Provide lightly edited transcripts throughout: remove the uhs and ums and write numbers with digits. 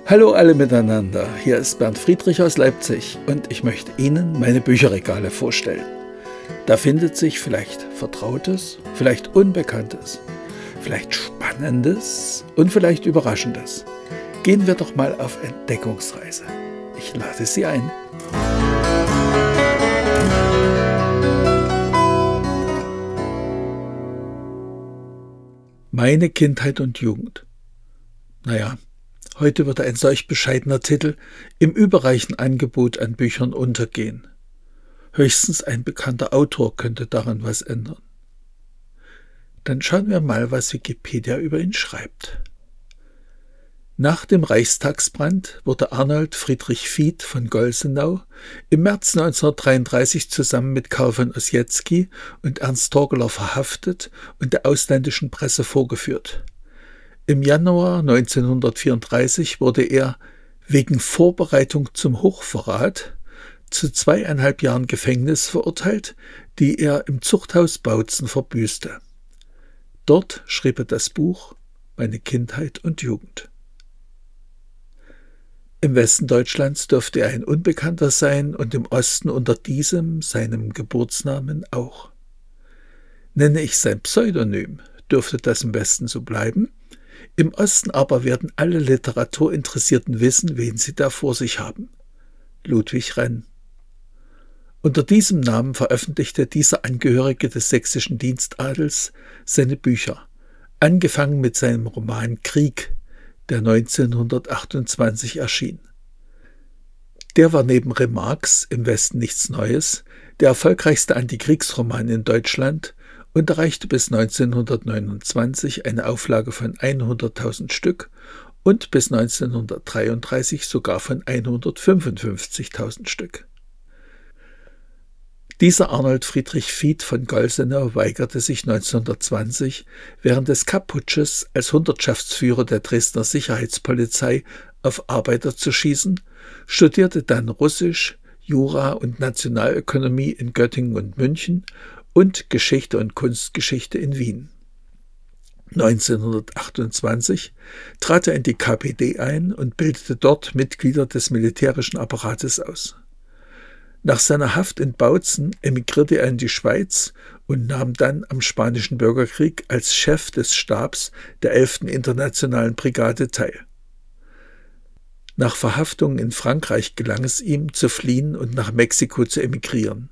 Hallo alle miteinander, hier ist Bernd Friedrich aus Leipzig und ich möchte Ihnen meine Bücherregale vorstellen. Da findet sich vielleicht Vertrautes, vielleicht Unbekanntes, vielleicht Spannendes und vielleicht Überraschendes. Gehen wir doch mal auf Entdeckungsreise. Ich lade Sie ein. Meine Kindheit und Jugend. Naja, heute würde ein solch bescheidener Titel im überreichen Angebot an Büchern untergehen. Höchstens ein bekannter Autor könnte daran was ändern. Dann schauen wir mal, was Wikipedia über ihn schreibt. Nach dem Reichstagsbrand wurde Arnold Friedrich Fied von Golsenau im März 1933 zusammen mit Karl von Ossietzky und Ernst Torgeler verhaftet und der ausländischen Presse vorgeführt. Im Januar 1934 wurde er wegen Vorbereitung zum Hochverrat zu 2,5 Jahren Gefängnis verurteilt, die er im Zuchthaus Bautzen verbüßte. Dort schrieb er das Buch Meine Kindheit und Jugend. Im Westen Deutschlands dürfte er ein Unbekannter sein und im Osten unter diesem, seinem Geburtsnamen, auch. Nenne ich sein Pseudonym, dürfte das im Westen so bleiben. Im Osten aber werden alle Literaturinteressierten wissen, wen sie da vor sich haben. Ludwig Renn. Unter diesem Namen veröffentlichte dieser Angehörige des sächsischen Dienstadels seine Bücher, angefangen mit seinem Roman Krieg, der 1928 erschien. Der war neben Remarques im Westen nichts Neues, der erfolgreichste Antikriegsroman in Deutschland und erreichte bis 1929 eine Auflage von 100.000 Stück und bis 1933 sogar von 155.000 Stück. Dieser Arnold Friedrich Fied von Golsenau weigerte sich 1920 während des Kapp-Putsches als Hundertschaftsführer der Dresdner Sicherheitspolizei auf Arbeiter zu schießen, studierte dann Russisch, Jura und Nationalökonomie in Göttingen und München und Geschichte und Kunstgeschichte in Wien. 1928 trat er in die KPD ein und bildete dort Mitglieder des militärischen Apparates aus. Nach seiner Haft in Bautzen emigrierte er in die Schweiz und nahm dann am Spanischen Bürgerkrieg als Chef des Stabs der 11. Internationalen Brigade teil. Nach Verhaftung in Frankreich gelang es ihm, zu fliehen und nach Mexiko zu emigrieren.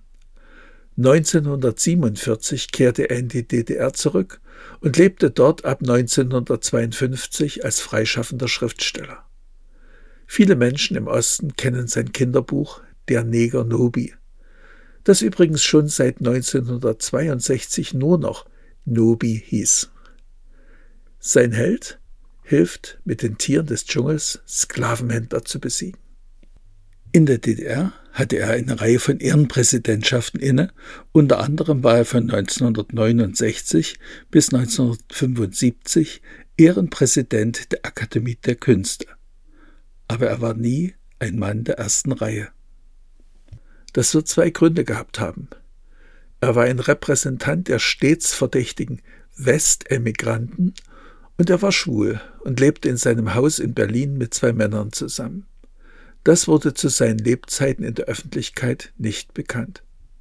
1947 kehrte er in die DDR zurück und lebte dort ab 1952 als freischaffender Schriftsteller. Viele Menschen im Osten kennen sein Kinderbuch Der Neger Nobi, das übrigens schon seit 1962 nur noch Nobi hieß. Sein Held hilft mit den Tieren des Dschungels Sklavenhändler zu besiegen. In der DDR hatte er eine Reihe von Ehrenpräsidentschaften inne, unter anderem war er von 1969 bis 1975 Ehrenpräsident der Akademie der Künste. Aber er war nie ein Mann der ersten Reihe. Das wird zwei Gründe gehabt haben. Er war ein Repräsentant der stets verdächtigen Westemigranten und er war schwul und lebte in seinem Haus in Berlin mit 2 Männern zusammen. Das wurde zu seinen Lebzeiten in der Öffentlichkeit nicht bekannt.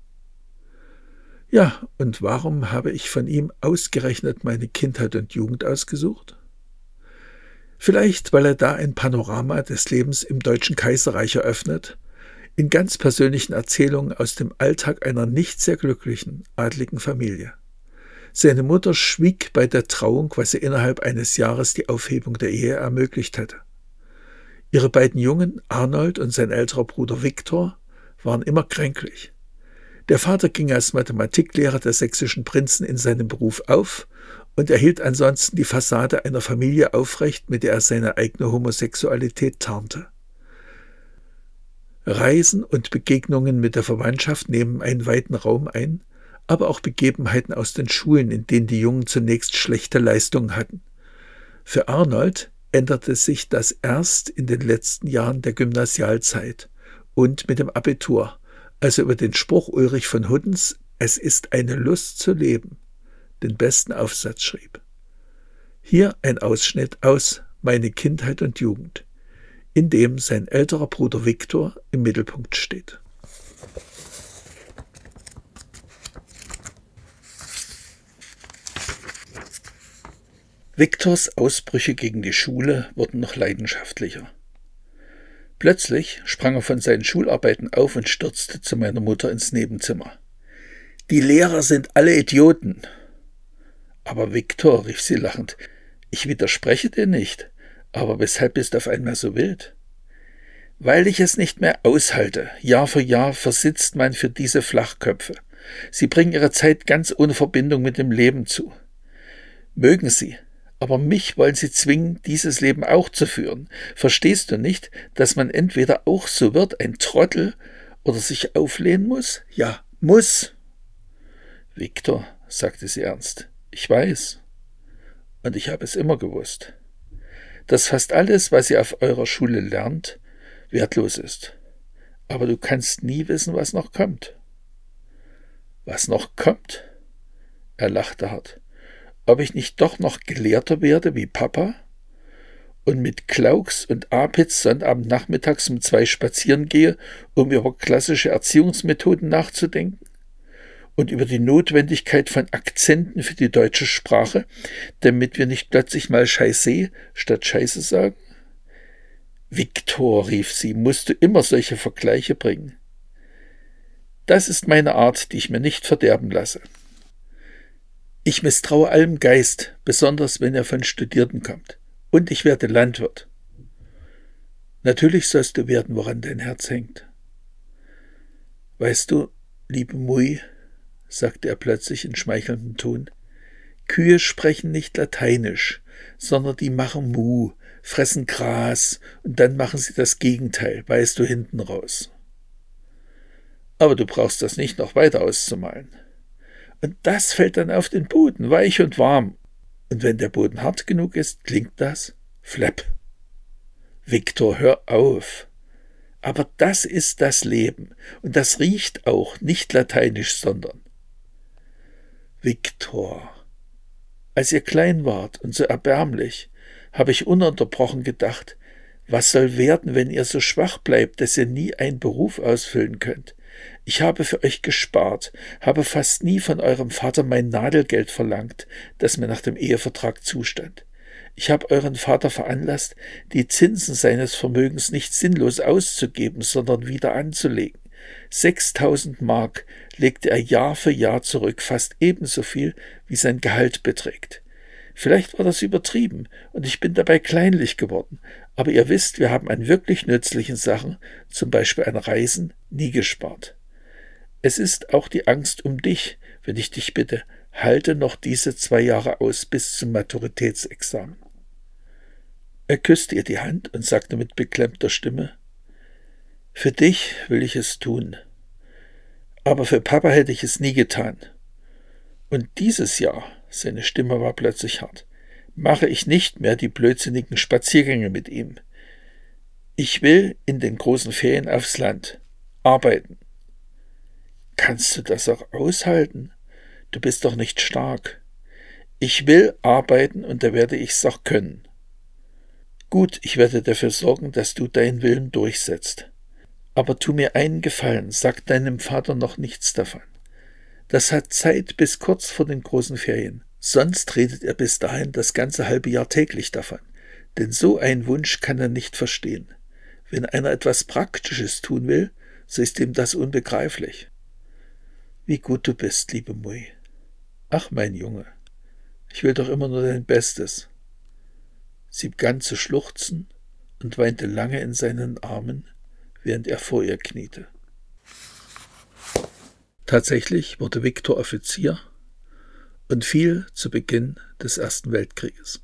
Ja, und warum habe ich von ihm ausgerechnet meine Kindheit und Jugend ausgesucht? Vielleicht, weil er da ein Panorama des Lebens im Deutschen Kaiserreich eröffnet, in ganz persönlichen Erzählungen aus dem Alltag einer nicht sehr glücklichen, adligen Familie. Seine Mutter schwieg bei der Trauung, was ihr innerhalb eines Jahres die Aufhebung der Ehe ermöglicht hätte. Ihre beiden Jungen, Arnold und sein älterer Bruder Viktor, waren immer kränklich. Der Vater ging als Mathematiklehrer der sächsischen Prinzen in seinem Beruf auf und erhielt ansonsten die Fassade einer Familie aufrecht, mit der er seine eigene Homosexualität tarnte. Reisen und Begegnungen mit der Verwandtschaft nehmen einen weiten Raum ein, aber auch Begebenheiten aus den Schulen, in denen die Jungen zunächst schlechte Leistungen hatten. Für Arnold änderte sich das erst in den letzten Jahren der Gymnasialzeit und mit dem Abitur, als er über den Spruch Ulrich von Huttens »Es ist eine Lust zu leben« den besten Aufsatz schrieb. Hier ein Ausschnitt aus Meine Kindheit und Jugend. in dem sein älterer Bruder Viktor im Mittelpunkt steht. Viktors Ausbrüche gegen die Schule wurden noch leidenschaftlicher. Plötzlich sprang er von seinen Schularbeiten auf und stürzte zu meiner Mutter ins Nebenzimmer. »Die Lehrer sind alle Idioten!« »Aber Viktor«, rief sie lachend, »ich widerspreche dir nicht, aber weshalb bist du auf einmal so wild?« »Weil ich es nicht mehr aushalte. Jahr für Jahr versitzt man für diese Flachköpfe. Sie bringen ihre Zeit ganz ohne Verbindung mit dem Leben zu. Mögen sie, aber mich wollen sie zwingen, dieses Leben auch zu führen. Verstehst du nicht, dass man entweder auch so wird, ein Trottel, oder sich auflehnen muss? Ja, muss!« »Viktor«, sagte sie ernst, »ich weiß. Und ich habe es immer gewusst, dass fast alles, was ihr auf eurer Schule lernt, wertlos ist. Aber du kannst nie wissen, was noch kommt.« »Was noch kommt?« Er lachte hart. »Ob ich nicht doch noch Gelehrter werde wie Papa und mit Klauks und Apitz Sonnabendnachmittags um 2 spazieren gehe, um über klassische Erziehungsmethoden nachzudenken und über die Notwendigkeit von Akzenten für die deutsche Sprache, damit wir nicht plötzlich mal Scheiße statt Scheiße sagen?« »Viktor«, rief sie, »musst du immer solche Vergleiche bringen?« »Das ist meine Art, die ich mir nicht verderben lasse. Ich misstraue allem Geist, besonders wenn er von Studierten kommt. Und ich werde Landwirt.« »Natürlich sollst du werden, woran dein Herz hängt.« »Weißt du, liebe Mui«, sagte er plötzlich in schmeichelndem Ton, »Kühe sprechen nicht Lateinisch, sondern die machen Mu, fressen Gras und dann machen sie das Gegenteil, weißt du, hinten raus. Aber du brauchst das nicht noch weiter auszumalen. Und das fällt dann auf den Boden, weich und warm. Und wenn der Boden hart genug ist, klingt das Flapp. Viktor, hör auf. Aber das ist das Leben. Und das riecht auch nicht lateinisch, sondern. Viktor, als ihr klein wart und so erbärmlich, habe ich ununterbrochen gedacht, was soll werden, wenn ihr so schwach bleibt, dass ihr nie einen Beruf ausfüllen könnt? Ich habe für euch gespart, habe fast nie von eurem Vater mein Nadelgeld verlangt, das mir nach dem Ehevertrag zustand. Ich habe euren Vater veranlasst, die Zinsen seines Vermögens nicht sinnlos auszugeben, sondern wieder anzulegen. 6.000 Mark legte er Jahr für Jahr zurück, fast ebenso viel, wie sein Gehalt beträgt. Vielleicht war das übertrieben und ich bin dabei kleinlich geworden, aber ihr wisst, wir haben an wirklich nützlichen Sachen, zum Beispiel an Reisen, nie gespart. Es ist auch die Angst um dich, wenn ich dich bitte, halte noch diese 2 Jahre aus bis zum Maturitätsexamen.« Er küsste ihr die Hand und sagte mit beklemmter Stimme, »Für dich will ich es tun, aber für Papa hätte ich es nie getan. Und dieses Jahr«, seine Stimme war plötzlich hart, »mache ich nicht mehr die blödsinnigen Spaziergänge mit ihm. Ich will in den großen Ferien aufs Land arbeiten.« »Kannst du das auch aushalten? Du bist doch nicht stark.« »Ich will arbeiten und da werde ich's auch können.« »Gut, ich werde dafür sorgen, dass du deinen Willen durchsetzt. Aber tu mir einen Gefallen, sag deinem Vater noch nichts davon. Das hat Zeit bis kurz vor den großen Ferien. Sonst redet er bis dahin das ganze halbe Jahr täglich davon. Denn so einen Wunsch kann er nicht verstehen. Wenn einer etwas Praktisches tun will, so ist ihm das unbegreiflich.« »Wie gut du bist, liebe Mui. Ach, mein Junge, ich will doch immer nur dein Bestes.« Sie begann zu schluchzen und weinte lange in seinen Armen, während er vor ihr kniete. Tatsächlich wurde Viktor Offizier und fiel zu Beginn des Ersten Weltkrieges.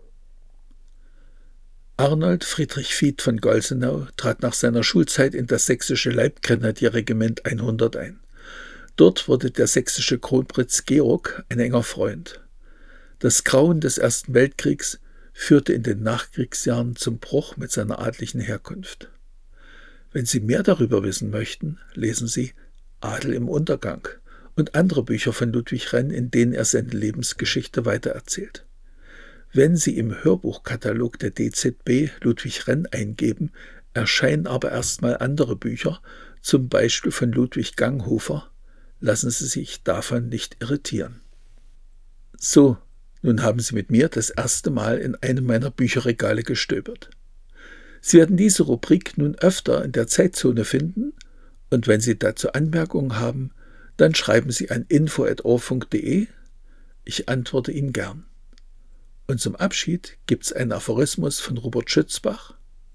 Arnold Friedrich Fied von Golsenau trat nach seiner Schulzeit in das sächsische Leibgrenadierregiment 100 ein. Dort wurde der sächsische Kronprinz Georg ein enger Freund. Das Grauen des Ersten Weltkriegs führte in den Nachkriegsjahren zum Bruch mit seiner adligen Herkunft. Wenn Sie mehr darüber wissen möchten, lesen Sie Adel im Untergang und andere Bücher von Ludwig Renn, in denen er seine Lebensgeschichte weitererzählt. Wenn Sie im Hörbuchkatalog der DZB Ludwig Renn eingeben, erscheinen aber erstmal andere Bücher, zum Beispiel von Ludwig Ganghofer. Lassen Sie sich davon nicht irritieren. So, nun haben Sie mit mir das erste Mal in einem meiner Bücherregale gestöbert. Sie werden diese Rubrik nun öfter in der Zeitzone finden, und wenn Sie dazu Anmerkungen haben, dann schreiben Sie an info@ohrfunk.de. Ich antworte Ihnen gern. Und zum Abschied gibt's einen Aphorismus von Robert Schützbach.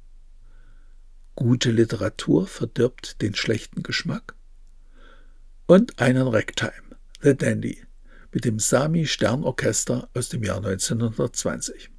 Gute Literatur verdirbt den schlechten Geschmack. Und einen Ragtime, The Dandy, mit dem Sami Sternorchester aus dem Jahr 1920.